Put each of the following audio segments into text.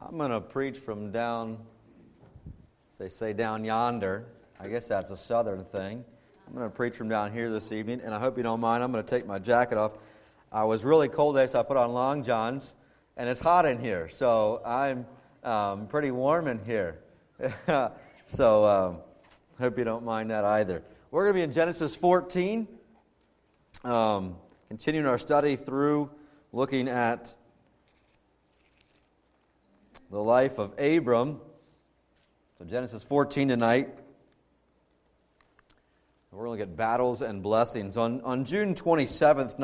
I'm going to preach from down, they say down yonder. I guess that's a southern thing. I'm going to preach from down here this evening, and I hope you don't mind. I'm going to take my jacket off. I was really cold today, so I put on long johns, and it's hot in here, so I'm pretty warm in here. So hope you don't mind that either. We're going to be in Genesis 14, continuing our study through looking at the life of Abram. So Genesis 14 tonight. We're going to look at battles and blessings. On June 27th,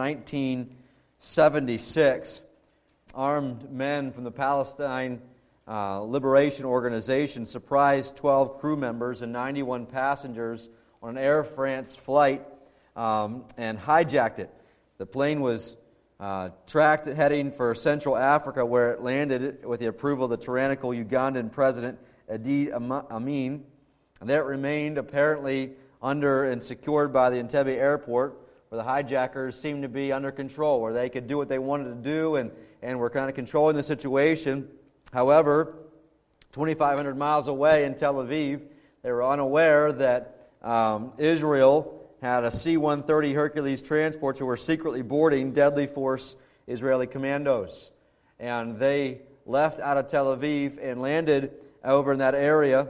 1976, armed men from the Palestine Liberation Organization surprised 12 crew members and 91 passengers on an Air France flight and hijacked it. The plane was tracked heading for Central Africa, where it landed with the approval of the tyrannical Ugandan president Idi Amin. And there it remained, apparently under and secured by the Entebbe airport, where the hijackers seemed to be under control, where they could do what they wanted to do and were kind of controlling the situation. However, 2,500 miles away in Tel Aviv, they were unaware that Israel had a C-130 Hercules transports who were secretly boarding deadly force Israeli commandos. And they left out of Tel Aviv and landed over in that area.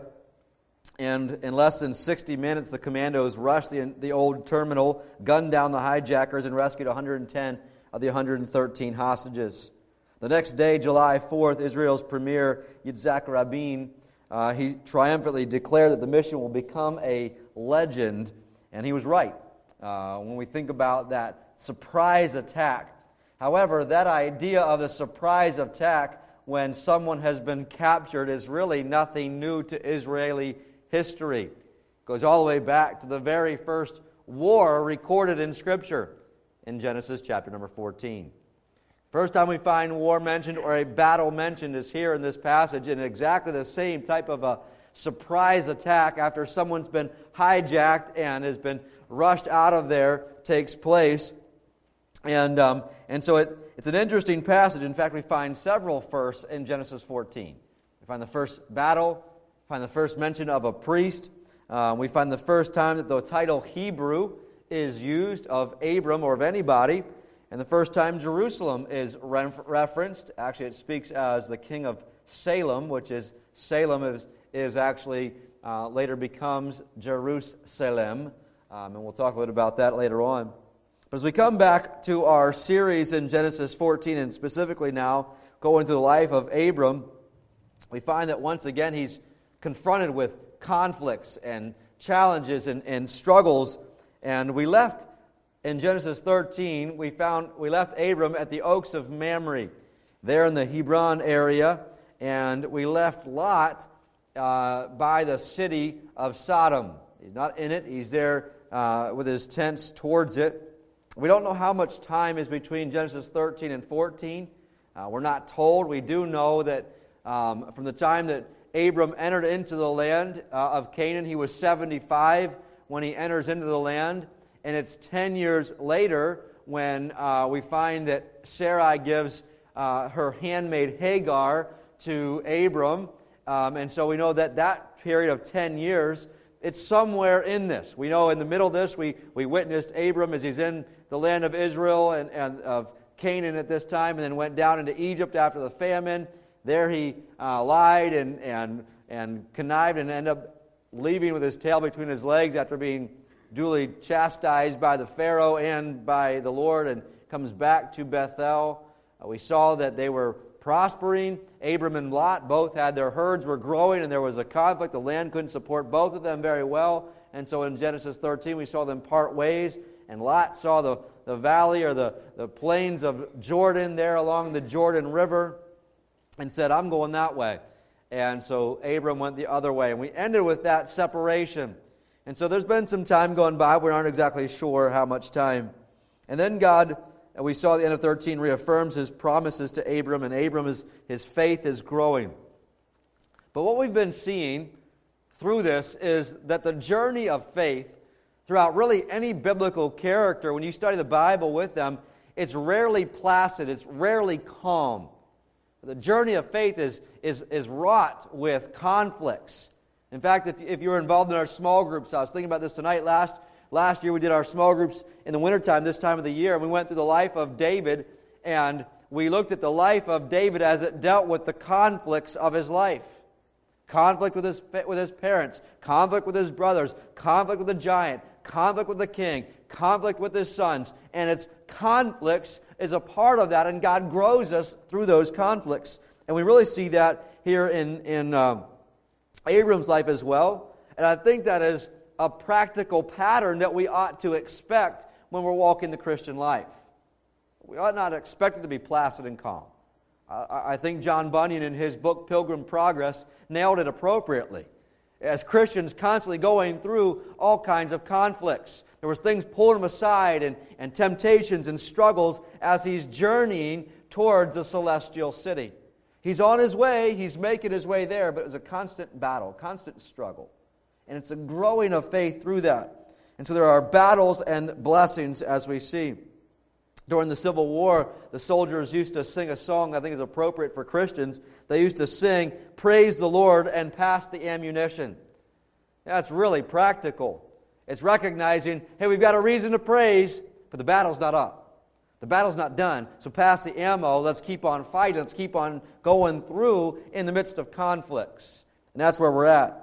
And in less than 60 minutes, the commandos rushed the old terminal, gunned down the hijackers, and rescued 110 of the 113 hostages. The next day, July 4th, Israel's premier, Yitzhak Rabin, he triumphantly declared that the mission will become a legend. And he was right when we think about that surprise attack. However, that idea of the surprise attack when someone has been captured is really nothing new to Israeli history. It goes all the way back to the very first war recorded in Scripture in Genesis chapter number 14. First time we find war mentioned or a battle mentioned is here in this passage, in exactly the same type of a surprise attack after someone's been hijacked and has been rushed out of there takes place. And so it's an interesting passage. In fact, we find several firsts in Genesis 14. We find the first battle, we find the first mention of a priest, we find the first time that the title Hebrew is used of Abram or of anybody, and the first time Jerusalem is referenced. Actually, it speaks as the king of Salem, which is Salem is actually later becomes Jerusalem, and we'll talk a little about that later on. But as we come back to our series in Genesis 14, and specifically now going through the life of Abram, we find that once again he's confronted with conflicts and challenges and struggles. And we left in Genesis 13, we left Abram at the Oaks of Mamre, there in the Hebron area, and we left Lot by the city of Sodom. He's not in it. He's there with his tents towards it. We don't know how much time is between Genesis 13 and 14. We're not told. We do know that from the time that Abram entered into the land of Canaan, he was 75 when he enters into the land. And it's 10 years later when we find that Sarai gives her handmaid Hagar to Abram. And so we know that period of 10 years, it's somewhere in this. We know in the middle of this, we witnessed Abram as he's in the land of Israel and of Canaan at this time, and then went down into Egypt after the famine. There he lied and connived and ended up leaving with his tail between his legs after being duly chastised by the Pharaoh and by the Lord, and comes back to Bethel. We saw that they were prospering. Abram and Lot both had their herds were growing, and there was a conflict. The land couldn't support both of them very well. And so in Genesis 13, we saw them part ways, and Lot saw the valley or the plains of Jordan there along the Jordan River and said, I'm going that way. And so Abram went the other way. And we ended with that separation. And so there's been some time going by. We aren't exactly sure how much time. And then God, we saw at the end of 13, reaffirms His promises to Abram, and Abram, his faith is growing. But what we've been seeing through this is that the journey of faith throughout really any biblical character, when you study the Bible with them, it's rarely placid, it's rarely calm. The journey of faith is wrought with conflicts. In fact, if you're involved in our small groups, I was thinking about this tonight. Last year we did our small groups in the wintertime, this time of the year, and we went through the life of David, and we looked at the life of David as it dealt with the conflicts of his life. Conflict with his parents, conflict with his brothers, conflict with the giant, conflict with the king, conflict with his sons. And its conflicts is a part of that, and God grows us through those conflicts. And we really see that here in Abram's life as well. And I think that is a practical pattern that we ought to expect when we're walking the Christian life. We ought not expect it to be placid and calm. I think John Bunyan in his book Pilgrim Progress nailed it appropriately. As Christians constantly going through all kinds of conflicts. There was things pulling him aside and temptations and struggles as he's journeying towards the celestial city. He's on his way, he's making his way there, but it's a constant battle, constant struggle. And it's a growing of faith through that. And so there are battles and blessings as we see. During the Civil War, the soldiers used to sing a song I think is appropriate for Christians. They used to sing, "Praise the Lord and pass the ammunition." That's really practical. It's recognizing, hey, we've got a reason to praise, but the battle's not up. The battle's not done, so pass the ammo. Let's keep on fighting. Let's keep on going through in the midst of conflicts. And that's where we're at.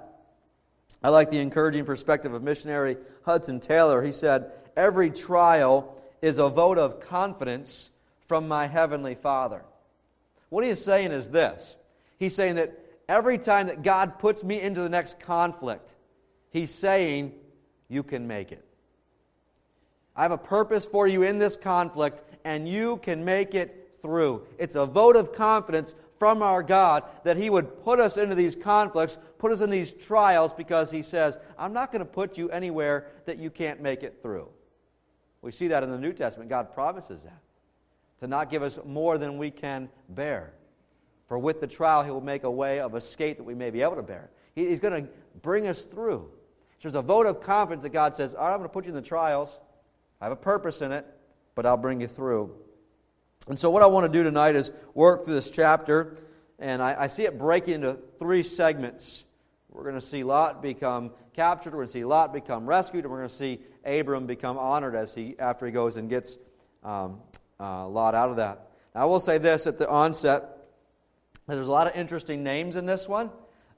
I like the encouraging perspective of missionary Hudson Taylor. He said, "Every trial is a vote of confidence from my heavenly Father." What he is saying is this. He's saying that every time that God puts me into the next conflict, He's saying, you can make it. I have a purpose for you in this conflict, and you can make it through. It's a vote of confidence from our God that He would put us into these conflicts, put us in these trials, because He says, I'm not going to put you anywhere that you can't make it through. We see that in the New Testament. God promises that. To not give us more than we can bear. For with the trial He will make a way of escape that we may be able to bear. He's going to bring us through. There's a vote of confidence that God says, all right, I'm going to put you in the trials. I have a purpose in it, but I'll bring you through. And so what I want to do tonight is work through this chapter, and I see it breaking into 3 segments. We're going to see Lot become captured, we're going to see Lot become rescued, and we're going to see Abram become honored after he goes and gets Lot out of that. Now, I will say this at the onset, that there's a lot of interesting names in this one,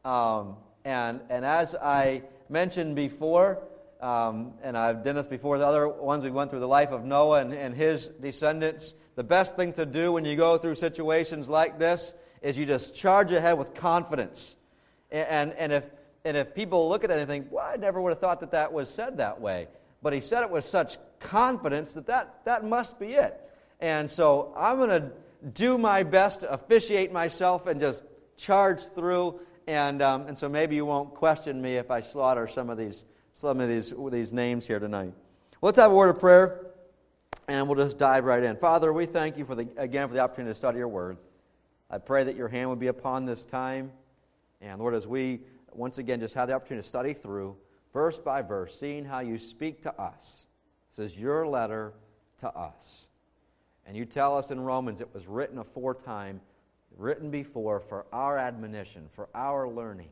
and as I mentioned before, and I've done this before, the other ones we went through the life of Noah and his descendants. The best thing to do when you go through situations like this is you just charge ahead with confidence. And if people look at it and think, well, I never would have thought that was said that way. But he said it with such confidence that must be it. And so I'm going to do my best to officiate myself and just charge through. And so maybe you won't question me if I slaughter some of these names here tonight. Well, let's have a word of prayer, and we'll just dive right in. Father, we thank you for the opportunity to study your word. I pray that your hand would be upon this time. And Lord, as we once again just have the opportunity to study through, verse by verse, seeing how you speak to us. This is your letter to us. And you tell us in Romans it was written aforetime, written before for our admonition, for our learning.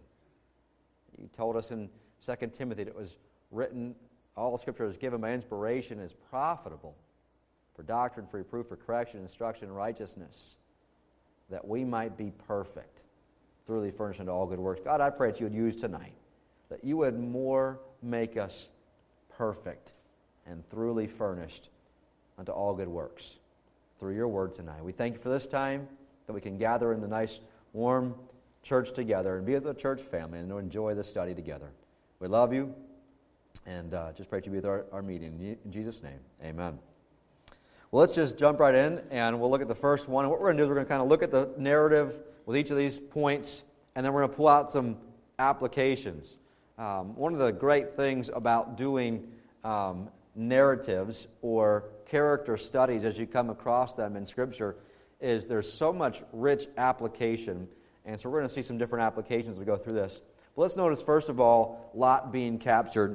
You told us in 2 Timothy that it was written, all Scripture is given by inspiration, is profitable for doctrine, for reproof, for correction, instruction, and righteousness, that we might be perfect, thoroughly furnished unto all good works. God, I pray that you would use tonight, that you would more make us perfect and thoroughly furnished unto all good works through your word tonight. We thank you for this time, that we can gather in the nice, warm church together and be with the church family and enjoy the study together. We love you, and just pray that you be with our meeting. In Jesus' name, amen. Well, let's just jump right in, and we'll look at the first one. And what we're going to do is we're going to kind of look at the narrative with each of these points, and then we're going to pull out some applications. One of the great things about doing narratives or character studies as you come across them in Scripture is there's so much rich application, and so we're going to see some different applications as we go through this. But let's notice, first of all, Lot being captured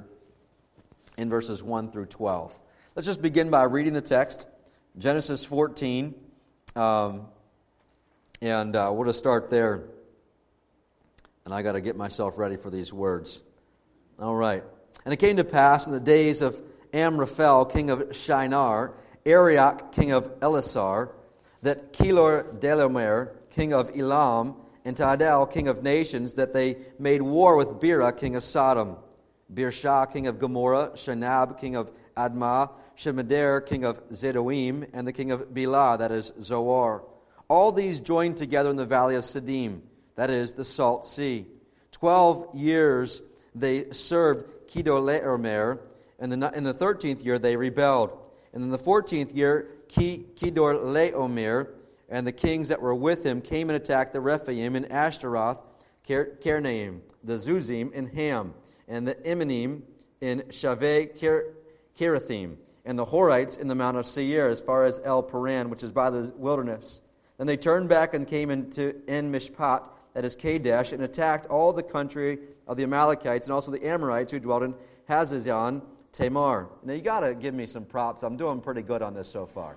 in verses 1 through 12. Let's just begin by reading the text. Genesis 14, And we'll just start there. And I got to get myself ready for these words. All right. And it came to pass in the days of Amraphel, king of Shinar, Arioch, king of Elasar, that Kedorlaomer, king of Elam, and Tidal, king of nations, that they made war with Bera, king of Sodom, Birsha, king of Gomorrah, Shinab, king of Admah, Shemeder, king of Zedouim, and the king of Bela, that is Zoar. All these joined together in the valley of Siddim, that is the Salt Sea. 12 years they served Kedorlaomer, and in the 13th year they rebelled. And in the 14th year, Kedorlaomer and the kings that were with him came and attacked the Rephaim in Ashtaroth, Karnaim, the Zuzim in Ham, and the Emmanim in Shaveh Kirathim, and the Horites in the Mount of Seir, as far as El Paran, which is by the wilderness. Then they turned back and came into En Mishpat, that is Kadesh, and attacked all the country of the Amalekites and also the Amorites who dwelt in Hazazon Tamar. Now you got to give me some props. I'm doing pretty good on this so far.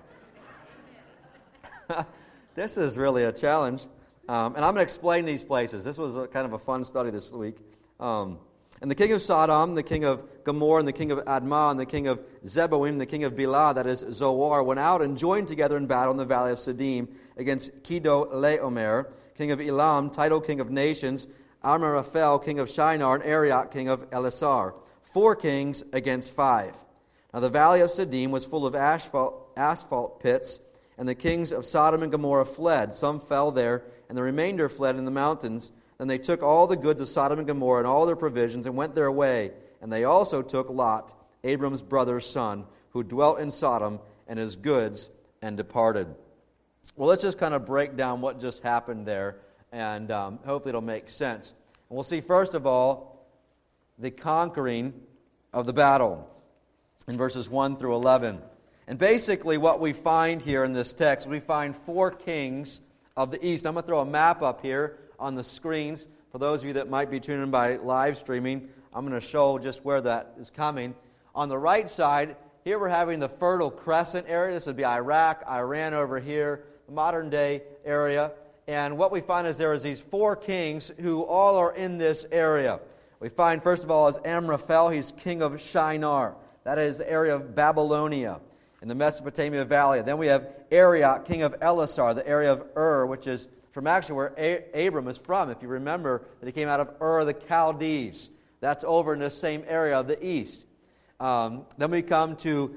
This is really a challenge. And I'm going to explain these places. This was kind of a fun study this week. And the king of Sodom, the king of Gomorrah, and the king of Admah, and the king of Zeboim, the king of Bela, that is Zoar, went out and joined together in battle in the valley of Siddim against Kedorlaomer, king of Elam, Tidal, king of nations, Amraphel, king of Shinar, and Arioch, king of Elasar. 4 kings against 5. Now the valley of Siddim was full of asphalt pits, and the kings of Sodom and Gomorrah fled. Some fell there, and the remainder fled in the mountains. Then they took all the goods of Sodom and Gomorrah and all their provisions and went their way. And they also took Lot, Abram's brother's son, who dwelt in Sodom, and his goods, and departed. Well, let's just kind of break down what just happened there, and hopefully it'll make sense. And we'll see, first of all, the conquering of the battle in verses 1 through 11. And basically what we find here in this text, we find 4 kings of the east. I'm going to throw a map up here on the screens. For those of you that might be tuning in by live streaming, I'm going to show just where that is coming. On the right side, here we're having the Fertile Crescent area. This would be Iraq, Iran over here, the modern day area. And what we find is there is these 4 kings who all are in this area. We find, first of all, is Amraphel. He's king of Shinar. That is the area of Babylonia in the Mesopotamia Valley. Then we have Arioch, king of Elasar, the area of Ur, which is from actually where Abram is from. If you remember that he came out of Ur the Chaldees. That's over in the same area of the east. Then we come to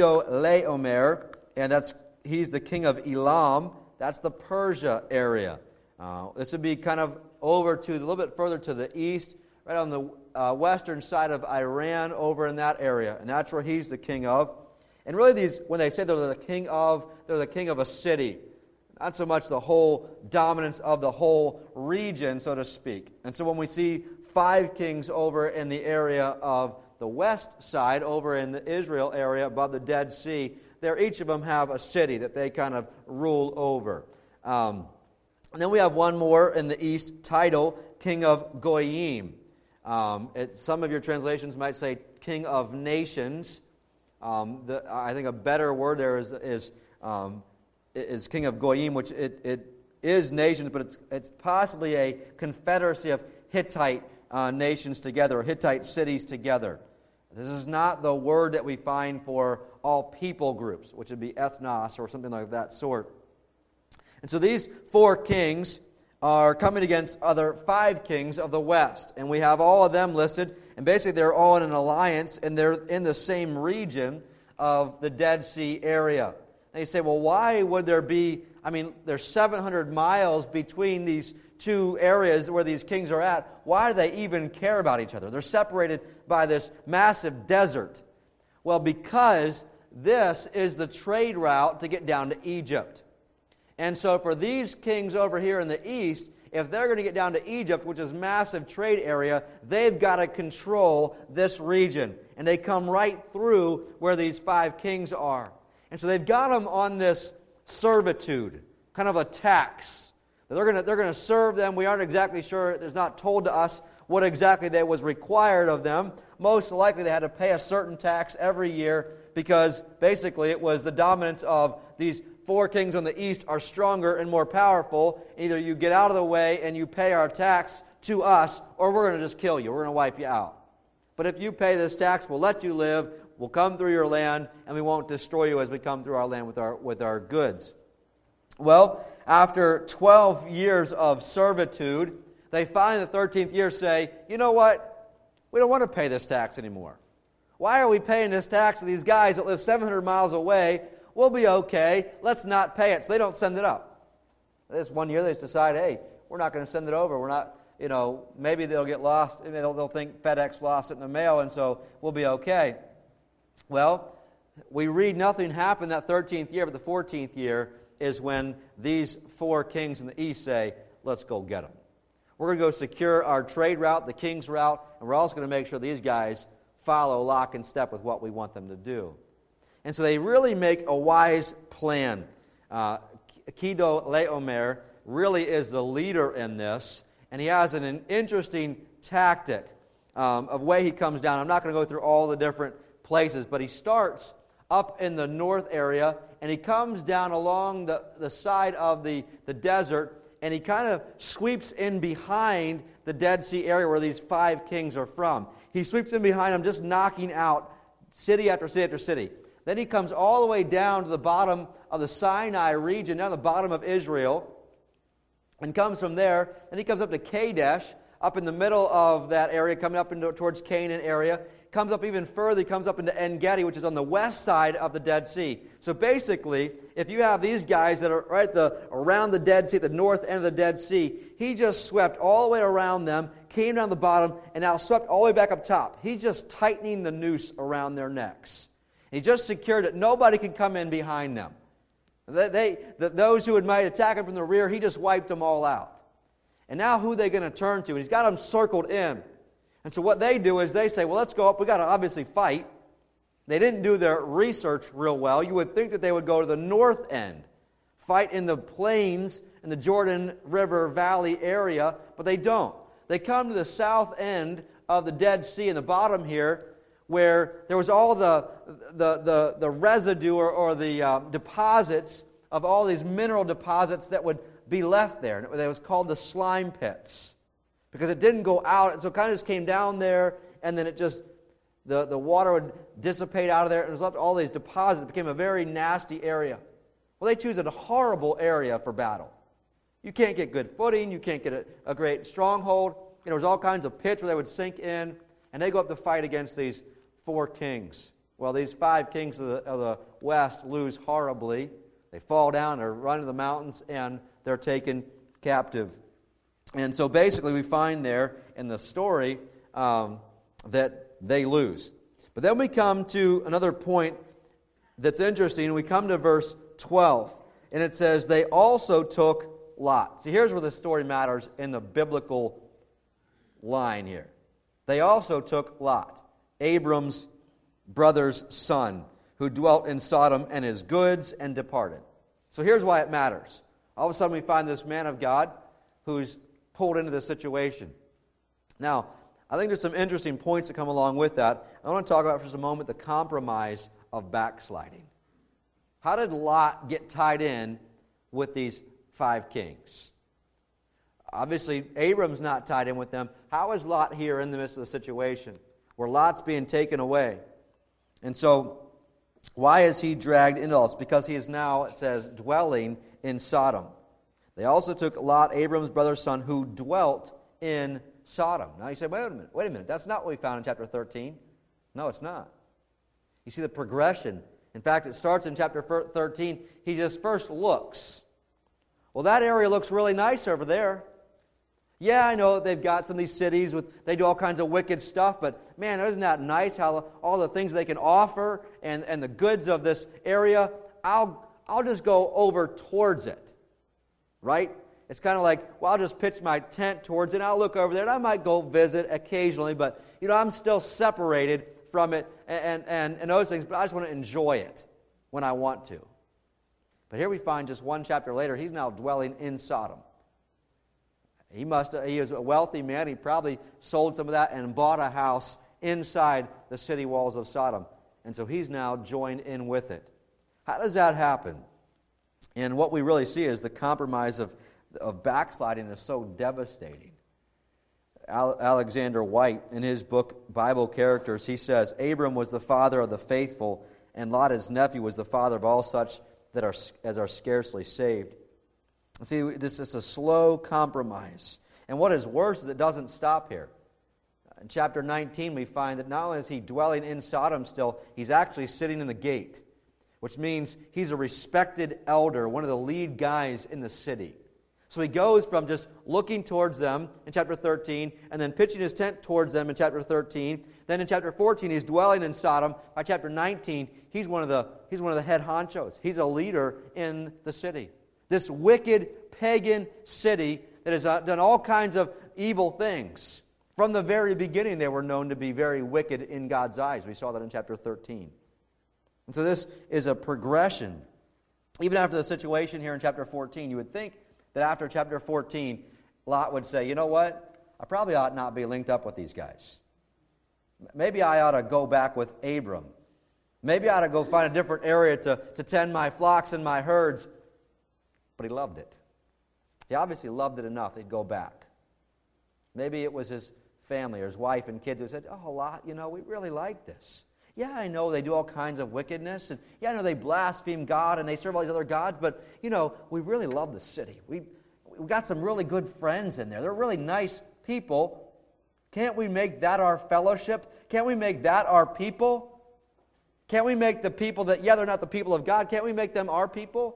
Kedorlaomer, and he's the king of Elam. That's the Persia area. This would be kind of over to a little bit further to the east, right on the western side of Iran, over in that area. And that's where he's the king of. And really when they say they're the king of a city. Not so much the whole dominance of the whole region, so to speak. And so when we see 5 kings over in the area of the west side, over in the Israel area above the Dead Sea, each of them have a city that they kind of rule over. And then we have one more in the east, Tidal, king of Goyim. Some of your translations might say king of nations. I think a better word there is king of Goyim, which it is nations, but it's possibly a confederacy of Hittite nations together, or Hittite cities together. This is not the word that we find for all people groups, which would be ethnos or something like that sort. And so these 4 kings are coming against other 5 kings of the west. And we have all of them listed, and basically they're all in an alliance, and they're in the same region of the Dead Sea area. And you say, well, why would there be, there's 700 miles between these 2 areas where these kings are at. Why do they even care about each other? They're separated by this massive desert. Well, because this is the trade route to get down to Egypt. And so for these kings over here in the east, if they're going to get down to Egypt, which is a massive trade area, they've got to control this region. And they come right through where these 5 kings are. And so they've got them on this servitude, kind of a tax. They're going to serve them. We aren't exactly sure. It's not told to us what exactly that was required of them. Most likely they had to pay a certain tax every year because basically it was the dominance of these 4 kings on the east are stronger and more powerful. Either you get out of the way and you pay our tax to us, or we're going to just kill you. We're going to wipe you out. But if you pay this tax, we'll let you live, we'll come through your land, and we won't destroy you as we come through our land with our goods. Well, after 12 years of servitude, they finally in the 13th year say, you know what? We don't want to pay this tax anymore. Why are we paying this tax to these guys that live 700 miles away? We'll be okay. Let's not pay it. So they don't send it up. This one year they just decide, hey, we're not going to send it over. We're not, maybe they'll get lost. They'll think FedEx lost it in the mail, and so we'll be okay. Well, we read nothing happened that 13th year, but the 14th year is when these 4 kings in the east say, let's go get them. We're going to go secure our trade route, the king's route, and we're also going to make sure these guys follow lock and step with what we want them to do. And so they really make a wise plan. Chedorlaomer really is the leader in this, and he has an interesting tactic of way he comes down. I'm not going to go through all the different places, but he starts up in the north area, and he comes down along the side of the desert, and he kind of sweeps in behind the Dead Sea area where these 5 kings are from. He sweeps in behind them, just knocking out city after city after city. Then he comes all the way down to the bottom of the Sinai region, down the bottom of Israel, and comes from there. Then he comes up to Kadesh, up in the middle of that area, coming up towards Canaan area. Comes up even further, he comes up into En-Gedi, which is on the west side of the Dead Sea. So basically, if you have these guys that are right around the Dead Sea, at the north end of the Dead Sea, he just swept all the way around them, came down the bottom, and now swept all the way back up top. He's just tightening the noose around their necks. He just secured it. Nobody could come in behind them. Those who might attack him from the rear, he just wiped them all out. And now who are they going to turn to? And he's got them circled in. And so what they do is they say, well, let's go up. We've got to obviously fight. They didn't do their research real well. You would think that they would go to the north end, fight in the plains in the Jordan River Valley area, but they don't. They come to the south end of the Dead Sea in the bottom here, where there was all the residue or the deposits of all these mineral deposits that would be left there. And it was called the slime pits, because it didn't go out, and so it kind of just came down there, and then it just, the water would dissipate out of there, and it was left all these deposits. It became a very nasty area. Well, they choose a horrible area for battle. You can't get good footing, you can't get a great stronghold. There was all kinds of pits where they would sink in, and they go up to fight against these 4 kings. Well, these 5 kings of the west lose horribly. They fall down, they're run to the mountains, and they're taken captive. And so basically we find there in the story that they lose. But then we come to another point that's interesting. We come to verse 12, and it says, they also took Lot. See, here's where the story matters in the biblical line here. They also took Lot, Abram's brother's son, who dwelt in Sodom, and his goods, and departed. So here's why it matters. All of a sudden we find this man of God who's pulled into this situation. Now, I think there's some interesting points that come along with that. I want to talk about for just a moment the compromise of backsliding. How did Lot get tied in with these 5 kings? Obviously, Abram's not tied in with them. How is Lot here in the midst of the situation where Lot's being taken away? And so, why is he dragged into all this? Because he is now, it says, dwelling in Sodom. They also took Lot, Abram's brother's son, who dwelt in Sodom. Now you say, wait a minute. That's not what we found in chapter 13. No, it's not. You see the progression. In fact, it starts in chapter 13. He just first looks. Well, that area looks really nice over there. Yeah, I know they've got some of these cities they do all kinds of wicked stuff, but man, isn't that nice how all the things they can offer and the goods of this area? I'll just go over towards it. Right? It's kind of like, well, I'll just pitch my tent towards it, and I'll look over there, and I might go visit occasionally, but, I'm still separated from it and those things, but I just want to enjoy it when I want to. But here we find just one chapter later, he's now dwelling in Sodom. He was a wealthy man. He probably sold some of that and bought a house inside the city walls of Sodom. And so he's now joined in with it. How does that happen? And what we really see is the compromise of backsliding is so devastating. Alexander White, in his book Bible Characters, he says, Abram was the father of the faithful, and Lot, his nephew, was the father of all such that are scarcely saved. See, this is a slow compromise. And what is worse is it doesn't stop here. In chapter 19, we find that not only is he dwelling in Sodom still, he's actually sitting in the gate, which means he's a respected elder, one of the lead guys in the city. So he goes from just looking towards them in chapter 13, and then pitching his tent towards them in chapter 13. Then in chapter 14, he's dwelling in Sodom. By chapter 19, he's one of the head honchos. He's a leader in the city. This wicked pagan city that has done all kinds of evil things. From the very beginning, they were known to be very wicked in God's eyes. We saw that in chapter 13. And so this is a progression. Even after the situation here in chapter 14, you would think that after chapter 14, Lot would say, you know what? I probably ought not be linked up with these guys. Maybe I ought to go back with Abram. Maybe I ought to go find a different area to tend my flocks and my herds. But he loved it. He obviously loved it enough that he'd go back. Maybe it was his family or his wife and kids who said, oh, Lot, we really like this. Yeah, I know they do all kinds of wickedness, and yeah, I know they blaspheme God and they serve all these other gods, but, we really love the city. We got some really good friends in there. They're really nice people. Can't we make that our fellowship? Can't we make that our people? Can't we make the people that, they're not the people of God, can't we make them our people?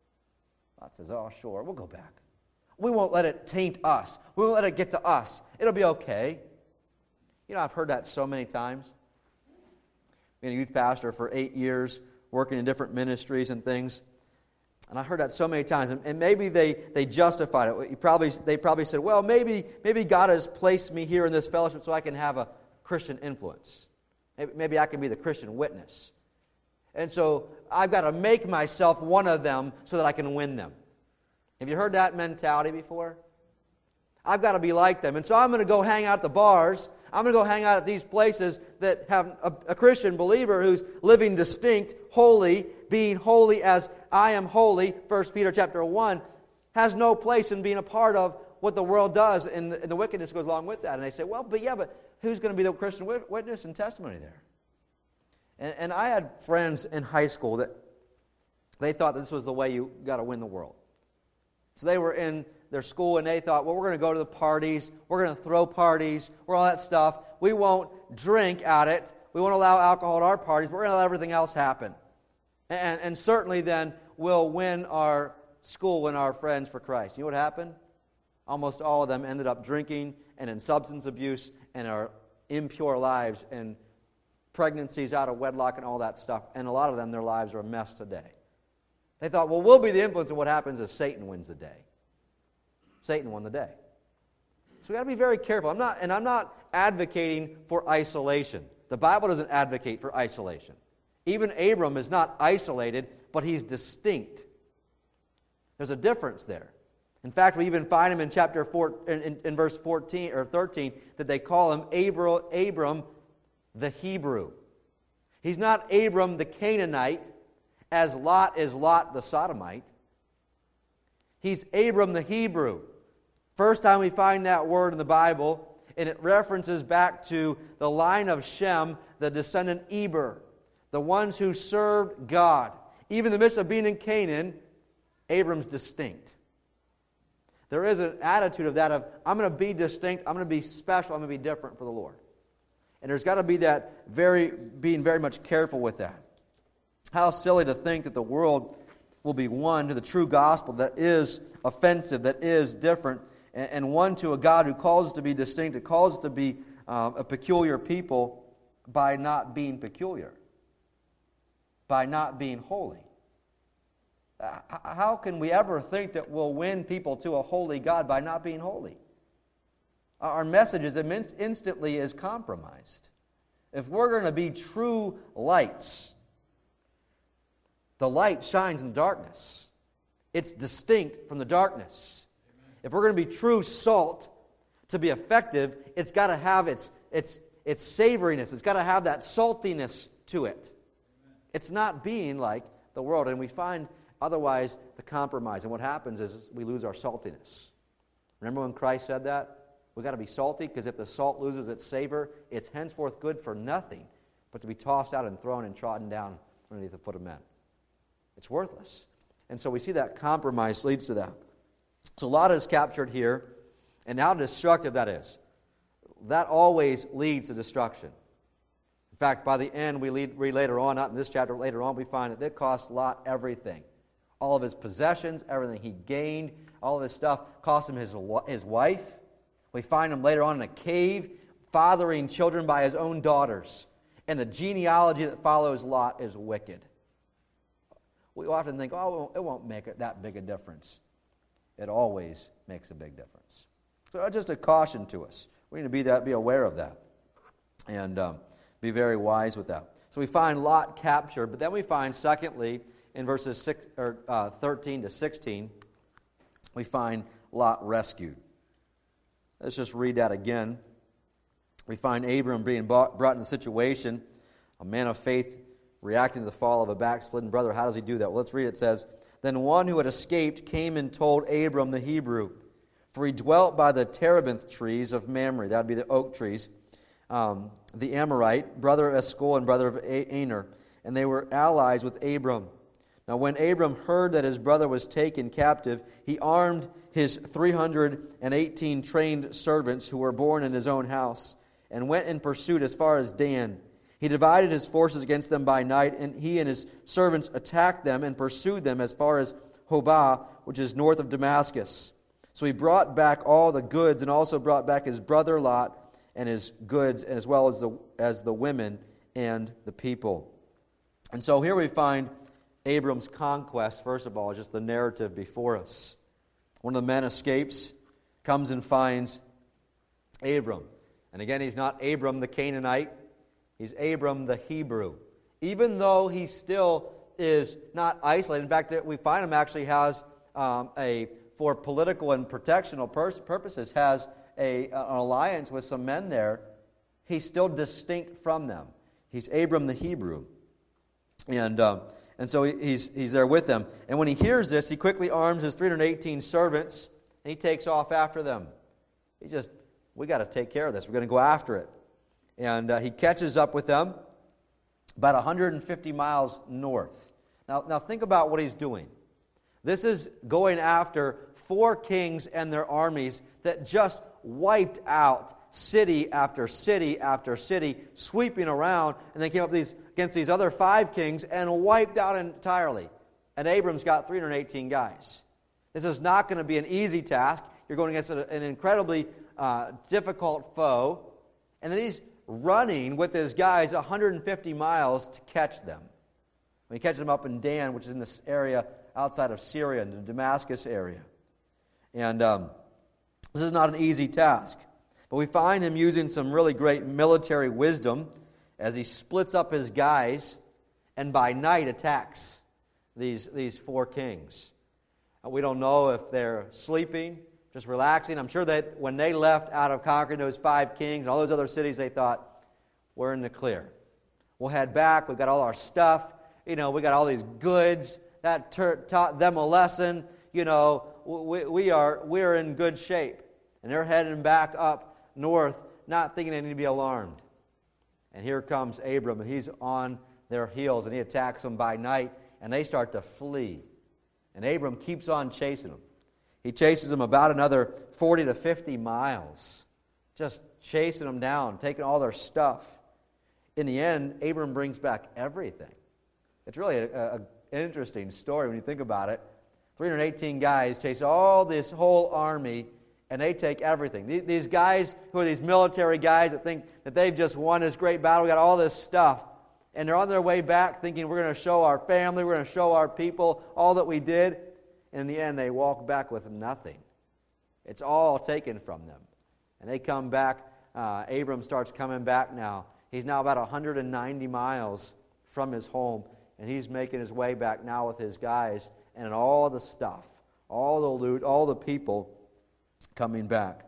Lot says, oh, sure, we'll go back. We won't let it taint us. We won't let it get to us. It'll be okay. I've heard that so many times. Being a youth pastor for 8 years, working in different ministries and things. And I heard that so many times. And maybe they justified it. They probably said, well, maybe God has placed me here in this fellowship so I can have a Christian influence. Maybe I can be the Christian witness. And so I've got to make myself one of them so that I can win them. Have you heard that mentality before? I've got to be like them. And so I'm going to go hang out at the bars. I'm going to go hang out at these places that have a Christian believer who's living distinct, holy, being holy as I am holy, 1 Peter chapter 1, has no place in being a part of what the world does, and the wickedness goes along with that. And they say, but who's going to be the Christian witness and testimony there? And I had friends in high school that they thought this was the way you got to win the world. So they were in their school and they thought, well, we're going to go to the parties, we're going to throw parties, all that stuff. We won't drink at it. We won't allow alcohol at our parties, but we're going to let everything else happen. And certainly then we'll win our school, win our friends for Christ. You know what happened? Almost all of them ended up drinking and in substance abuse and our impure lives and pregnancies out of wedlock and all that stuff. And a lot of them, their lives are a mess today. They thought, well, we'll be the influence, and what happens is Satan wins the day. Satan won the day. So we've got to be very careful. I'm not advocating for isolation. The Bible doesn't advocate for isolation. Even Abram is not isolated, but he's distinct. There's a difference there. In fact, we even find him in chapter 4, in verse 14 or 13, that they call him Abram the Hebrew. He's not Abram the Canaanite, as Lot is Lot the Sodomite. He's Abram the Hebrew. First time we find that word in the Bible, and it references back to the line of Shem, the descendant Eber, the ones who served God. Even in the midst of being in Canaan, Abram's distinct. There is an attitude of that of, I'm going to be distinct, I'm going to be special, I'm going to be different for the Lord. And there's got to be that being very much careful with that. How silly to think that the world will be won to the true gospel that is offensive, that is different, and one to a God who calls us to be distinct, who calls us to be a peculiar people by not being peculiar, by not being holy. How can we ever think that we'll win people to a holy God by not being holy? Our message is instantly is compromised. If we're going to be true lights, the light shines in the darkness. It's distinct from the darkness. If we're going to be true salt, to be effective, it's got to have its savoriness. It's got to have that saltiness to it. It's not being like the world. And we find otherwise the compromise. And what happens is we lose our saltiness. Remember when Christ said that? We've got to be salty, because if the salt loses its savor, it's henceforth good for nothing but to be tossed out and thrown and trodden down underneath the foot of men. It's worthless. And so we see that compromise leads to that. So Lot is captured here, and how destructive that is. That always leads to destruction. In fact, by the end, we read later on, not in this chapter, but later on, we find that it cost Lot everything. All of his possessions, everything he gained, all of his stuff, cost him his wife. We find him later on in a cave, fathering children by his own daughters. And the genealogy that follows Lot is wicked. We often think, oh, it won't make that big a difference. It always makes a big difference. So just a caution to us. We need to be aware of that. And be very wise with that. So we find Lot captured, but then we find, secondly, in verses 13 to 16, we find Lot rescued. Let's just read that again. We find Abram being brought in the situation, a man of faith reacting to the fall of a backslidden brother. How does he do that? Well, let's read it. It says, "Then one who had escaped came and told Abram the Hebrew, for he dwelt by the terebinth trees of Mamre," that would be the oak trees, "the Amorite, brother of Eshcol and brother of Aner, and they were allies with Abram. Now when Abram heard that his brother was taken captive, he armed his 318 trained servants who were born in his own house, and went in pursuit as far as Dan. He divided his forces against them by night, and he and his servants attacked them and pursued them as far as Hobah, which is north of Damascus. So he brought back all the goods, and also brought back his brother Lot and his goods, as well as the women and the people." And so here we find Abram's conquest, first of all, just the narrative before us. One of the men escapes, comes and finds Abram. And again, he's not Abram the Canaanite, he's Abram the Hebrew. Even though he still is not isolated. In fact, we find him actually has for political and protectional purposes, has an alliance with some men there. He's still distinct from them. He's Abram the Hebrew. And so he's there with them. And when he hears this, he quickly arms his 318 servants, and he takes off after them. We got to take care of this. We're going to go after it. And he catches up with them about 150 miles north. Now think about what he's doing. This is going after 4 kings and their armies that just wiped out city after city after city, sweeping around, and they came up against these other 5 kings and wiped out entirely. And Abram's got 318 guys. This is not going to be an easy task. You're going against an incredibly difficult foe. And then he's running with his guys 150 miles to catch them. He catches them up in Dan, which is in this area outside of Syria, in the Damascus area. And this is not an easy task. But we find him using some really great military wisdom as he splits up his guys and by night attacks these 4 kings. We don't know if they're sleeping, just relaxing. I'm sure that when they left out of conquering those 5 kings and all those other cities, they thought, we're in the clear. We'll head back. We've got all our stuff. We got all these goods. That taught them a lesson. We're in good shape. And they're heading back up north, not thinking they need to be alarmed. And here comes Abram, and he's on their heels, and he attacks them by night, and they start to flee. And Abram keeps on chasing them. He chases them about another 40 to 50 miles, just chasing them down, taking all their stuff. In the end, Abram brings back everything. It's really an interesting story when you think about it. 318 guys chase this whole army, and they take everything. These guys who are these military guys that think that they've just won this great battle, we got all this stuff, and they're on their way back thinking we're going to show our family, we're going to show our people all that we did. And in the end, they walk back with nothing. It's all taken from them. And they come back. Abram starts coming back now. He's now about 190 miles from his home, and he's making his way back now with his guys and all the stuff, all the loot, all the people coming back.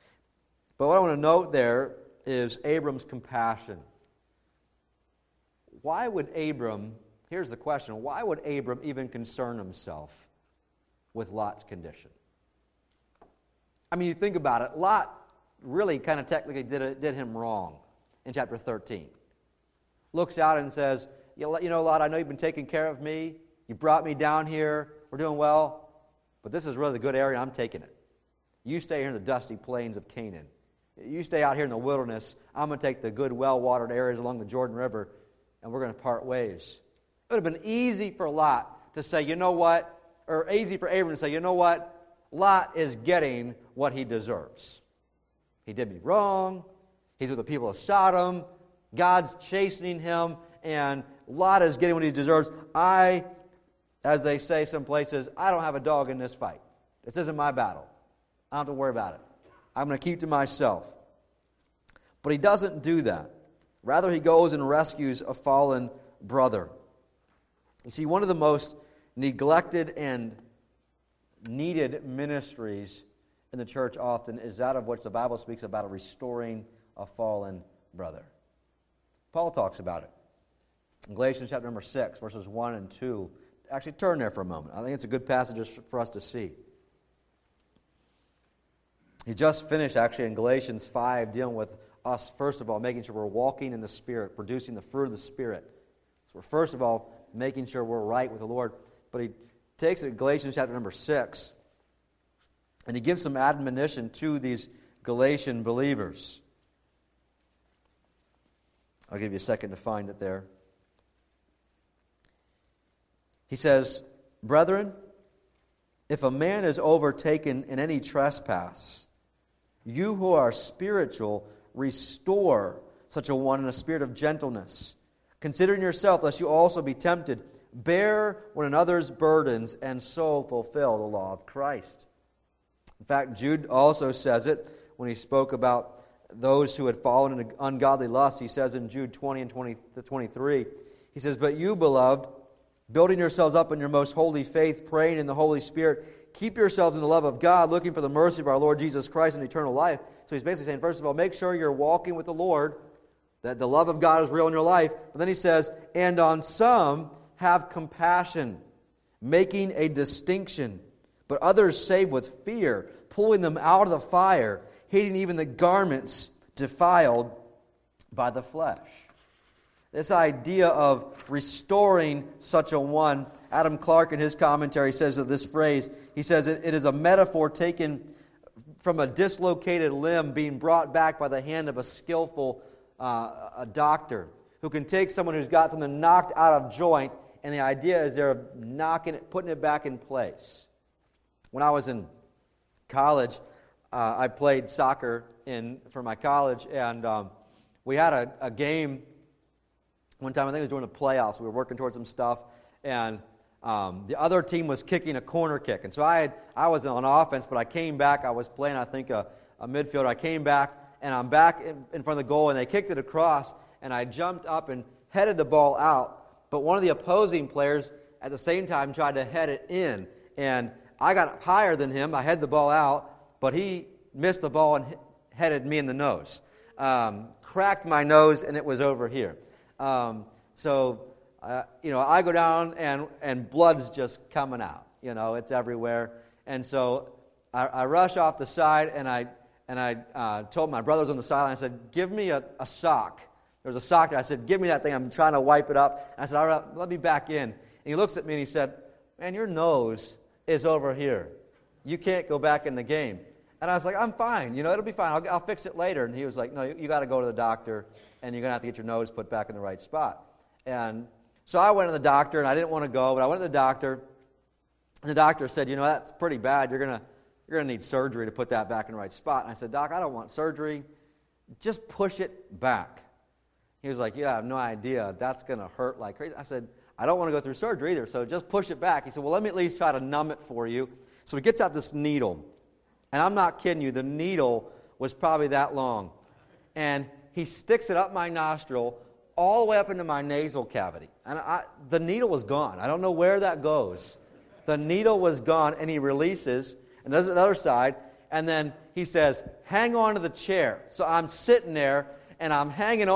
But what I want to note there is Abram's compassion. why would Abram, here's the question, why would Abram even concern himself with Lot's condition? I mean, you think about it, Lot really kind of technically did him wrong in chapter 13. Looks out and says, you know, Lot, I know you've been taking care of me. You brought me down here. We're doing well. But this is really the good area. I'm taking it. You stay here in the dusty plains of Canaan. You stay out here in the wilderness. I'm going to take the good, well-watered areas along the Jordan River, and we're going to part ways. It would have been easy for Lot to say, you know what, or easy for Abram to say, you know what, Lot is getting what he deserves. He did me wrong. He's with the people of Sodom. God's chastening him, and Lot is getting what he deserves. As they say some places, I don't have a dog in this fight. This isn't my battle. I don't have to worry about it. I'm going to keep to myself. But he doesn't do that. Rather, he goes and rescues a fallen brother. You see, one of the most neglected and needed ministries in the church often is that of which the Bible speaks about, restoring a fallen brother. Paul talks about it. In Galatians chapter number 6, verses 1 and 2. Actually, turn there for a moment. I think it's a good passage for us to see. He just finished, actually, in Galatians 5, dealing with us, first of all, making sure we're walking in the Spirit, producing the fruit of the Spirit. So we're, first of all, making sure we're right with the Lord. But he takes it in Galatians chapter number 6, and he gives some admonition to these Galatian believers. I'll give you a second to find it there. He says, Brethren, if a man is overtaken in any trespass, you who are spiritual, restore such a one in a spirit of gentleness, considering yourself, lest you also be tempted. Bear one another's burdens, and so fulfill the law of Christ. In fact, Jude also says it when he spoke about those who had fallen into ungodly lust. He says in Jude 20 and 23, he says, But you, beloved, building yourselves up in your most holy faith, praying in the Holy Spirit, keep yourselves in the love of God, looking for the mercy of our Lord Jesus Christ and eternal life. So he's basically saying, first of all, make sure you're walking with the Lord, that the love of God is real in your life. But then he says, and on some have compassion, making a distinction, but others save with fear, pulling them out of the fire, hating even the garments defiled by the flesh. This idea of restoring such a one, Adam Clark in his commentary says of this phrase, he says it is a metaphor taken from a dislocated limb being brought back by the hand of a skillful a doctor who can take someone who's got something knocked out of joint, and the idea is they're putting it back in place. When I was in college, I played soccer for my college, and we had a game one time. I think it was during the playoffs. We were working towards some stuff, and the other team was kicking a corner kick. And so I was on offense, but I came back. I was playing, I think, a midfielder. I came back, and I'm back in front of the goal, and they kicked it across, and I jumped up and headed the ball out. But one of the opposing players at the same time tried to head it in, and I got higher than him. I headed the ball out, but he missed the ball and headed me in the nose. Cracked my nose, and it was over here. I go down and blood's just coming out. It's everywhere. And so I rush off the side, and I told my brothers on the sideline, I said, give me a sock. There was a sock there. I said, give me that thing. I'm trying to wipe it up. And I said, all right, let me back in. And he looks at me and he said, man, your nose is over here. You can't go back in the game. And I was like, I'm fine. It'll be fine. I'll fix it later. And he was like, no, you got to go to the doctor, and you're going to have to get your nose put back in the right spot. And so I went to the doctor, and I didn't want to go, but I went to the doctor, and the doctor said, that's pretty bad. You're going to need surgery to put that back in the right spot. And I said, Doc, I don't want surgery. Just push it back. He was like, I have no idea. That's going to hurt like crazy. I said, I don't want to go through surgery either, so just push it back. He said, well, let me at least try to numb it for you. So he gets out this needle. And I'm not kidding you, the needle was probably that long. And he sticks it up my nostril all the way up into my nasal cavity. And the needle was gone. I don't know where that goes. The needle was gone, and he releases, and does another side, and then he says, hang on to the chair. So I'm sitting there, and I'm hanging on,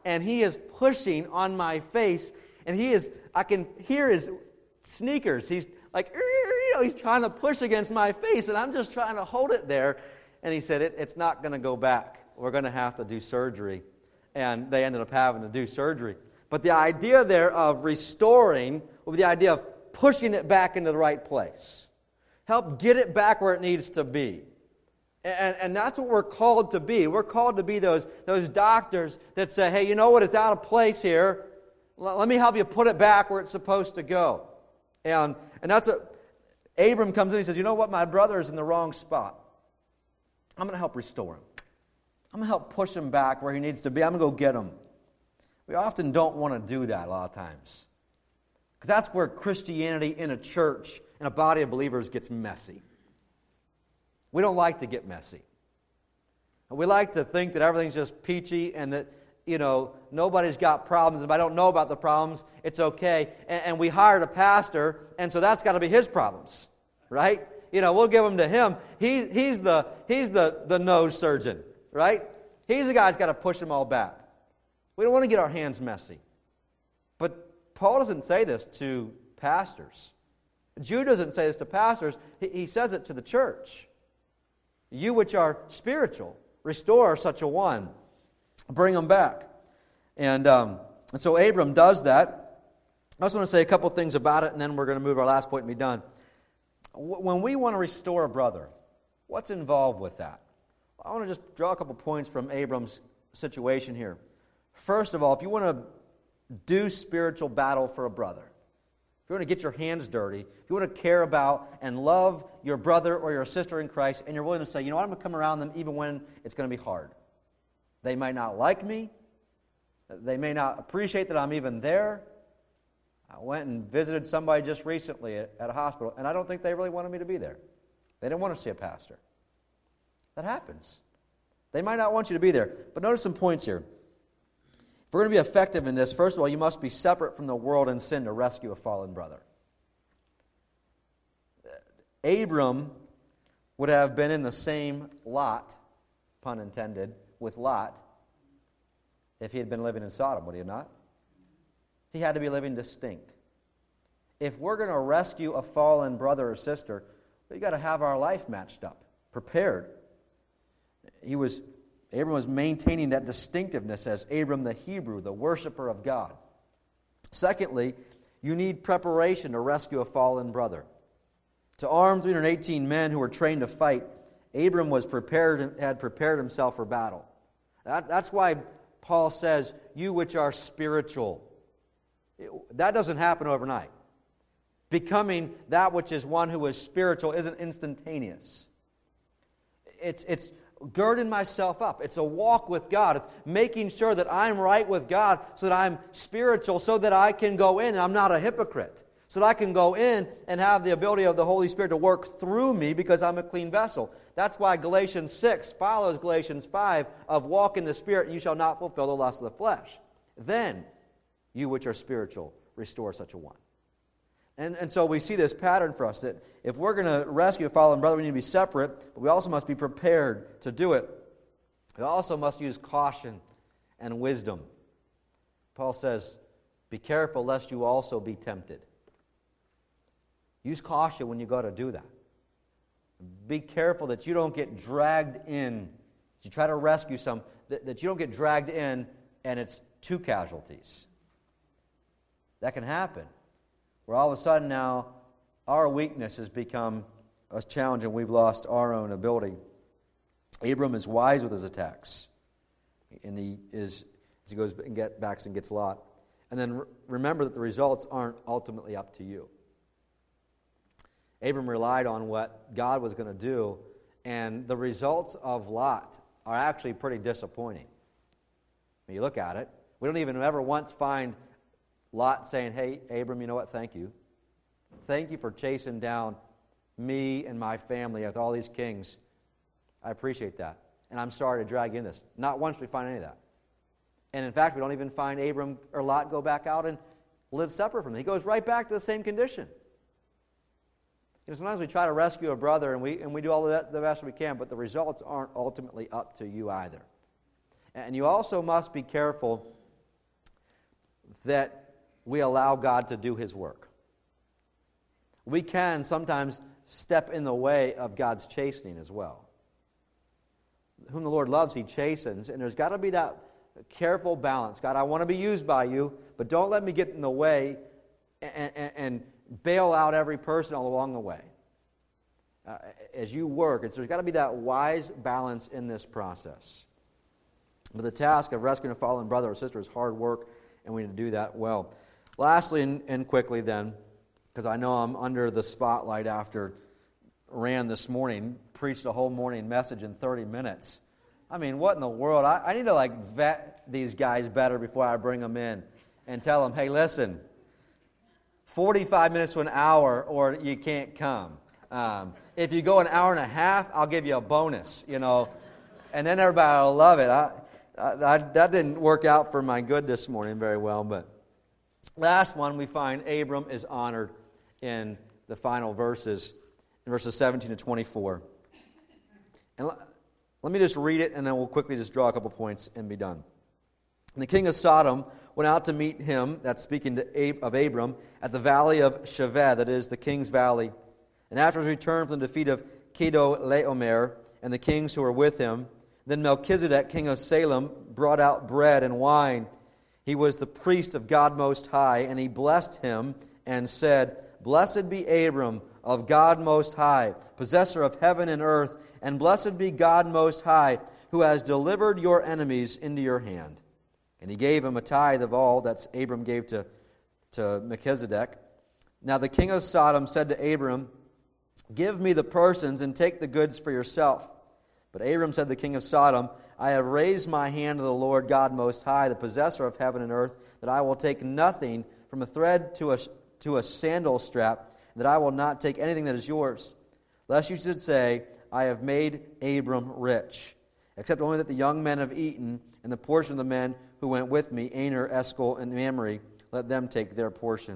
and he is pushing on my face, and I can hear his sneakers. He's like, he's trying to push against my face, and I'm just trying to hold it there. And he said, it's not going to go back. We're going to have to do surgery. And they ended up having to do surgery. But the idea there of restoring would be the idea of pushing it back into the right place. Help get it back where it needs to be. And that's what we're called to be. We're called to be those doctors that say, hey, you know what, it's out of place here. Let me help you put it back where it's supposed to go. And that's Abram comes in and he says, you know what, my brother is in the wrong spot. I'm going to help restore him. I'm going to help push him back where he needs to be. I'm going to go get him. We often don't want to do that a lot of times. Because that's where Christianity in a church, in a body of believers, gets messy. We don't like to get messy. We like to think that everything's just peachy and that, nobody's got problems. If I don't know about the problems, it's okay. And we hired a pastor, and so that's got to be his problems, right? We'll give them to him. He's the nose surgeon, right? He's the guy that's got to push them all back. We don't want to get our hands messy. But Paul doesn't say this to pastors. Jude doesn't say this to pastors. He says it to the church. You which are spiritual, restore such a one. Bring them back. And so Abram does that. I just want to say a couple things about it, and then we're going to move our last point and be done. When we want to restore a brother, what's involved with that? I want to just draw a couple points from Abram's situation here. First of all, if you want to do spiritual battle for a brother, if you want to get your hands dirty, if you want to care about and love your brother or your sister in Christ, and you're willing to say, you know what, I'm going to come around them even when it's going to be hard. They might not like me. They may not appreciate that I'm even there. I went and visited somebody just recently at a hospital, and I don't think they really wanted me to be there. They didn't want to see a pastor. That happens. They might not want you to be there. But notice some points here. If we're going to be effective in this, first of all, you must be separate from the world and sin to rescue a fallen brother. Abram would have been in the same lot, pun intended, with Lot if he had been living in Sodom, would he not? He had to be living distinct. If we're going to rescue a fallen brother or sister, we've got to have our life matched up, prepared. Abram was maintaining that distinctiveness as Abram the Hebrew, the worshiper of God. Secondly, you need preparation to rescue a fallen brother. To arm 318 men who were trained to fight, Abram had prepared himself for battle. That's why Paul says, you which are spiritual. That doesn't happen overnight. Becoming that which is one who is spiritual isn't instantaneous. It's girding myself up. It's a walk with God. It's making sure that I'm right with God so that I'm spiritual, so that I can go in and I'm not a hypocrite. So that I can go in and have the ability of the Holy Spirit to work through me because I'm a clean vessel. That's why Galatians 6 follows Galatians 5 of walk in the Spirit and you shall not fulfill the lust of the flesh. Then, you which are spiritual, restore such a one. And so we see this pattern for us that if we're going to rescue a fallen brother, we need to be separate, but we also must be prepared to do it. We also must use caution and wisdom. Paul says, be careful lest you also be tempted. Use caution when you go to do that. Be careful that you don't get dragged in. You try to rescue that you don't get dragged in and it's two casualties. That can happen. Where all of a sudden now our weakness has become a challenge and we've lost our own ability. Abram is wise with his attacks. And he goes and gets Lot. And then remember that the results aren't ultimately up to you. Abram relied on what God was going to do, and the results of Lot are actually pretty disappointing. When you look at it, we don't even ever once find Lot saying, hey, Abram, you know what, thank you. Thank you for chasing down me and my family with all these kings. I appreciate that. And I'm sorry to drag you in this. Not once we find any of that. And in fact, we don't even find Abram or Lot go back out and live separate from him. He goes right back to the same condition. Sometimes we try to rescue a brother and we do all of that the best we can, but the results aren't ultimately up to you either. And you also must be careful that we allow God to do His work. We can sometimes step in the way of God's chastening as well. Whom the Lord loves, He chastens, and there's got to be that careful balance. God, I want to be used by You, but don't let me get in the way and bail out every person all along the way as You work. And so there's got to be that wise balance in this process. But the task of rescuing a fallen brother or sister is hard work, and we need to do that well. Lastly, and quickly then, because I know I'm under the spotlight after ran this morning, preached a whole morning message in 30 minutes. I mean, what in the world? I need to vet these guys better before I bring them in and tell them, hey, listen, 45 minutes to an hour or you can't come. If you go an hour and a half, I'll give you a bonus, and then everybody will love it. That didn't work out for my good this morning very well, but last one, we find Abram is honored in the final verses, in verses 17 to 24. And let me just read it, and then we'll quickly just draw a couple points and be done. And the king of Sodom went out to meet him, that's speaking of Abram, at the valley of Shaveh, that is the king's valley. And after his return from the defeat of Kedorlaomer and the kings who were with him, then Melchizedek, king of Salem, brought out bread and wine. He was the priest of God Most High, and he blessed him and said, Blessed be Abram of God Most High, possessor of heaven and earth, and blessed be God Most High, who has delivered your enemies into your hand. And he gave him a tithe of all that Abram gave to Melchizedek. Now the king of Sodom said to Abram, Give me the persons and take the goods for yourself. But Abram said to the king of Sodom, I have raised my hand to the Lord God Most High, the possessor of heaven and earth, that I will take nothing from a thread to a sandal strap, that I will not take anything that is yours. Lest you should say, I have made Abram rich, except only that the young men have eaten, and the portion of the men who went with me, Aner, Eshcol, and Mamre, let them take their portion.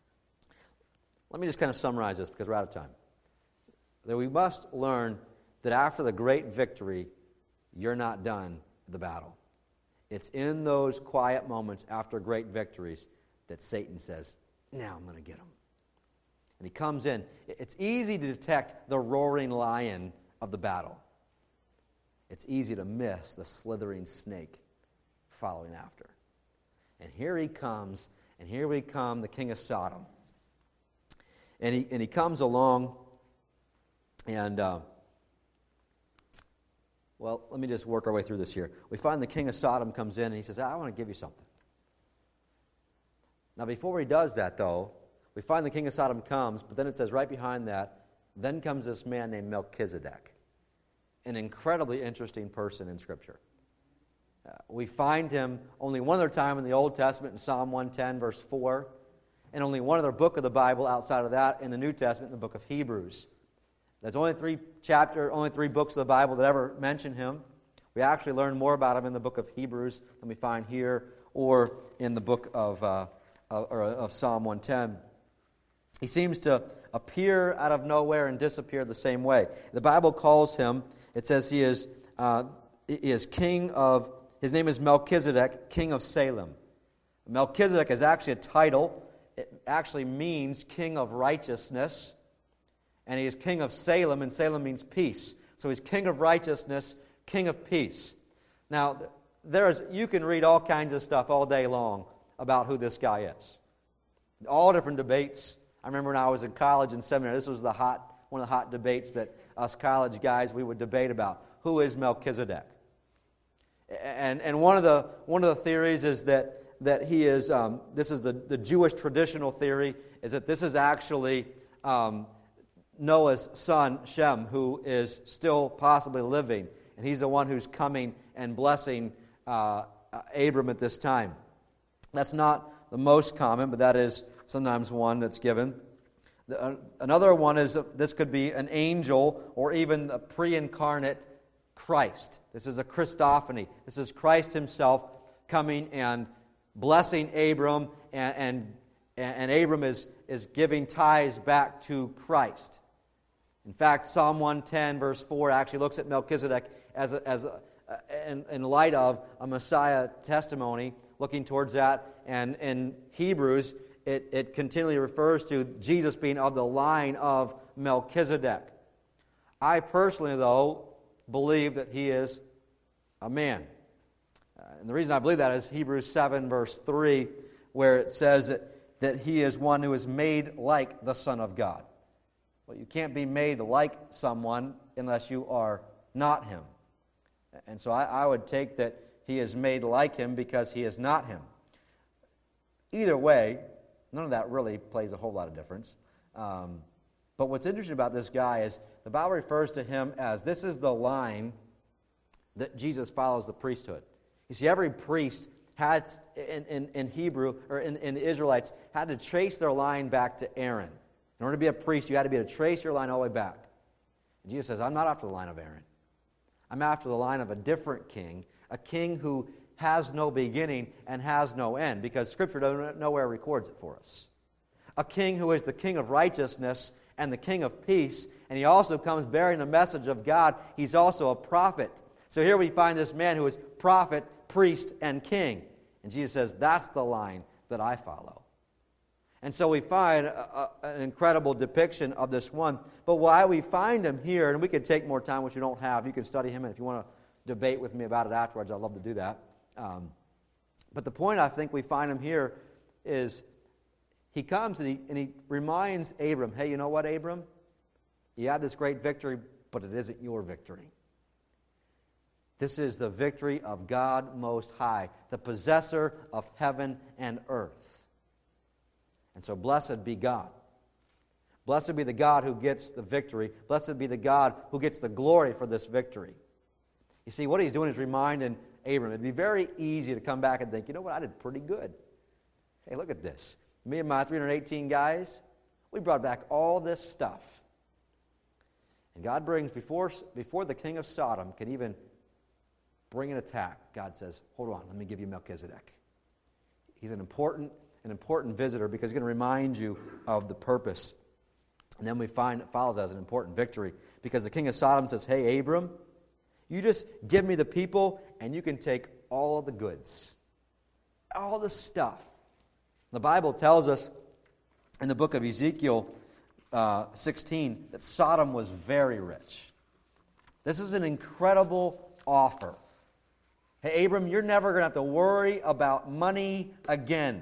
Let me just kind of summarize this because we're out of time. That we must learn that after the great victory, you're not done with the battle. It's in those quiet moments after great victories that Satan says, now I'm going to get him. And he comes in. It's easy to detect the roaring lion of the battle. It's easy to miss the slithering snake following after. And here he comes, and here we come, the king of Sodom. And he comes along, and well, let me just work our way through this here. We find the king of Sodom comes in, and he says, I want to give you something. Now, before he does that, though, we find the king of Sodom comes, but then it says right behind that, then comes this man named Melchizedek, an incredibly interesting person in Scripture. We find him only one other time in the Old Testament in Psalm 110, verse 4, and only one other book of the Bible outside of that in the New Testament, in the book of Hebrews. There's only three books of the Bible that ever mention him. We actually learn more about him in the book of Hebrews than we find here or in the book of Psalm 110. He seems to appear out of nowhere and disappear the same way. The Bible calls him, it says he is king of, his name is Melchizedek, king of Salem. Melchizedek is actually a title. It actually means king of righteousness. And he is king of Salem, and Salem means peace. So he's king of righteousness, king of peace. Now, you can read all kinds of stuff all day long about who this guy is. All different debates. I remember when I was in college and seminary, this was one of the hot debates that us college guys, we would debate about. Who is Melchizedek? And one of the theories is that he is, this is the Jewish traditional theory, is that this is actually Noah's son, Shem, who is still possibly living. And he's the one who's coming and blessing Abram at this time. That's not the most common, but that is sometimes one that's given. Another one is this could be an angel or even a pre-incarnate Christ. This is a Christophany. This is Christ himself coming and blessing Abram, and Abram is giving tithes back to Christ. In fact, Psalm 110, verse 4, actually looks at Melchizedek as in light of a Messiah testimony, looking towards that. And in Hebrews, it continually refers to Jesus being of the line of Melchizedek. I personally, though, believe that he is a man. And the reason I believe that is Hebrews 7, verse 3, where it says that he is one who is made like the Son of God. Well, you can't be made like someone unless you are not him. And so I would take that he is made like him because he is not him. Either way, none of that really plays a whole lot of difference. But what's interesting about this guy is the Bible refers to him as, this is the line that Jesus follows the priesthood. You see, every priest had, in Hebrew, or in the Israelites, had to trace their line back to Aaron. In order to be a priest, you had to be able to trace your line all the way back. And Jesus says, I'm not after the line of Aaron. I'm after the line of a different king, a king who has no beginning and has no end, because Scripture nowhere records it for us. A king who is the king of righteousness and the king of peace, and he also comes bearing the message of God. He's also a prophet. So here we find this man who is prophet, priest, and king. And Jesus says, that's the line that I follow. And so we find an incredible depiction of this one. But why we find him here, and we could take more time, which we don't have. You can study him, and if you want to debate with me about it afterwards, I'd love to do that. But the point I think we find him here is he comes and he reminds Abram, hey, you know what, Abram? You had this great victory, but it isn't your victory. This is the victory of God Most High, the possessor of heaven and earth. And so blessed be God. Blessed be the God who gets the victory. Blessed be the God who gets the glory for this victory. You see, what he's doing is reminding Abram. It'd be very easy to come back and think, you know what, I did pretty good. Hey, look at this. Me and my 318 guys, we brought back all this stuff. And God brings, before the king of Sodom can even bring an attack, God says, hold on, let me give you Melchizedek. He's an important visitor because he's going to remind you of the purpose. And then we find it follows as an important victory because the king of Sodom says, hey, Abram, you just give me the people and you can take all of the goods, all the stuff. The Bible tells us in the book of Ezekiel 16 that Sodom was very rich. This is an incredible offer. Hey, Abram, you're never going to have to worry about money again.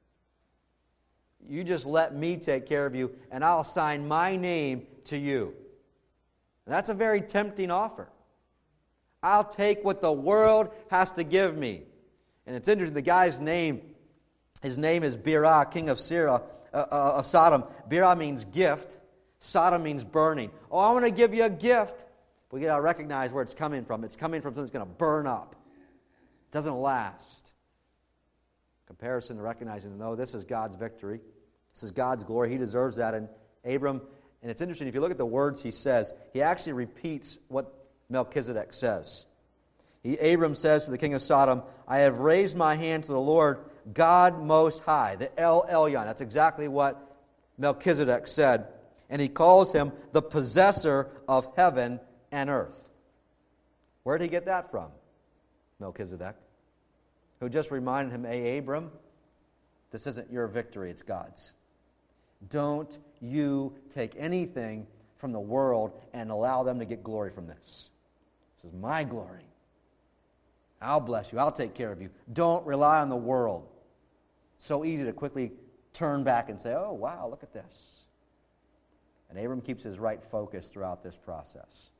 You just let me take care of you, and I'll sign my name to you. And that's a very tempting offer. I'll take what the world has to give me. And it's interesting, the guy's name, his name is Birah, king of Sodom. Birah means gift. Sodom means burning. Oh, I want to give you a gift. We got to recognize where it's coming from. It's coming from something that's going to burn up. It doesn't last. Comparison to recognizing, no, this is God's victory. This is God's glory. He deserves that. And Abram, and it's interesting, if you look at the words he says, he actually repeats what Melchizedek says. Abram says to the king of Sodom, I have raised my hand to the Lord, God Most High, the El Elyon. That's exactly what Melchizedek said. And he calls him the possessor of heaven and earth. Where did he get that from? Melchizedek, who just reminded him, hey, Abram, this isn't your victory, it's God's. Don't you take anything from the world and allow them to get glory from this. This is my glory. I'll bless you. I'll take care of you. Don't rely on the world. So easy to quickly turn back and say, oh, wow, look at this. And Abram keeps his right focus throughout this process.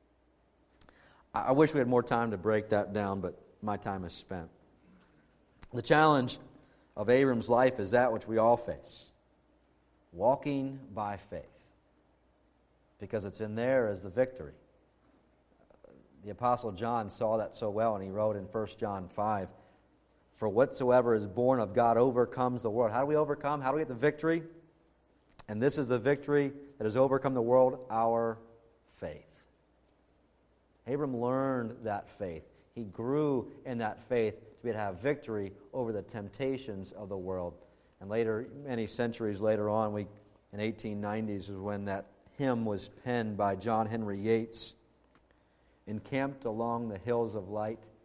I wish we had more time to break that down, but my time is spent. The challenge of Abram's life is that which we all face. Walking by faith. Because it's in there as the victory. The Apostle John saw that so well, and he wrote in 1 John 5, for whatsoever is born of God overcomes the world. How do we overcome? How do we get the victory? And this is the victory that has overcome the world, our faith. Abram learned that faith. He grew in that faith to be able to have victory over the temptations of the world. And later, many centuries later on, in 1890s was when that hymn was penned by John Henry Yates. Encamped along the hills of light,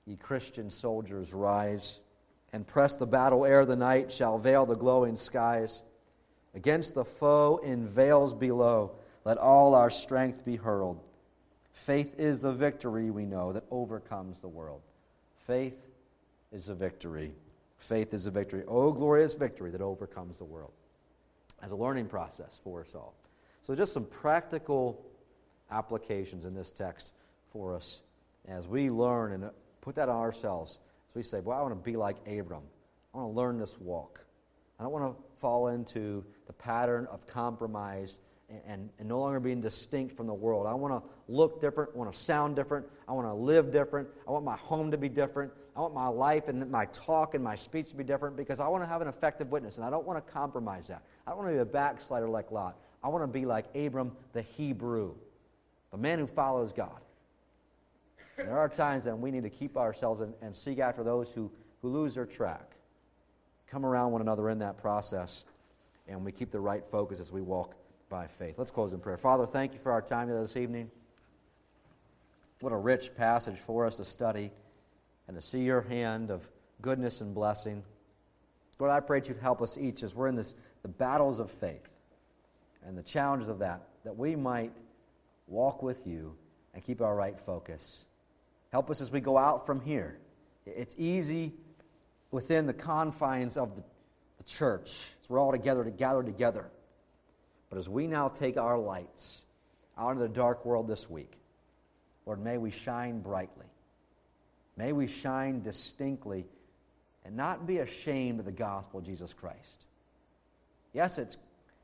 Ye Christian soldiers, rise, and press the battle ere the night shall veil the glowing skies. Against the foe in veils below, let all our strength be hurled. Faith is the victory, we know, that overcomes the world. Faith is a victory. Faith is a victory. Oh, glorious victory that overcomes the world. As a learning process for us all. So just some practical applications in this text for us as we learn and put that on ourselves. As we say, well, I want to be like Abram. I want to learn this walk. I don't want to fall into the pattern of compromise and no longer being distinct from the world. I want to look different. I want to sound different. I want to live different. I want my home to be different. I want my life and my talk and my speech to be different because I want to have an effective witness, and I don't want to compromise that. I don't want to be a backslider like Lot. I want to be like Abram the Hebrew, the man who follows God. And there are times that we need to keep ourselves and seek after those who lose their track. Come around one another in that process, and we keep the right focus as we walk by faith. Let's close in prayer. Father, thank you for our time this evening. What a rich passage for us to study and to see your hand of goodness and blessing. Lord, I pray that you'd help us each as we're in the battles of faith and the challenges of that we might walk with you and keep our right focus. Help us as we go out from here. It's easy within the confines of the church. So we're all together to gather together. But as we now take our lights out into the dark world this week, Lord, may we shine brightly. May we shine distinctly and not be ashamed of the gospel of Jesus Christ. Yes, it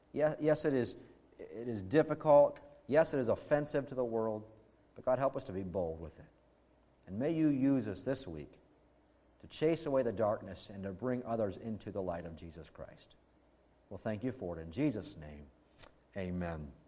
is difficult. Yes, it is offensive to the world. But God, help us to be bold with it. And may you use us this week to chase away the darkness and to bring others into the light of Jesus Christ. Well, thank you for it. In Jesus' name, amen.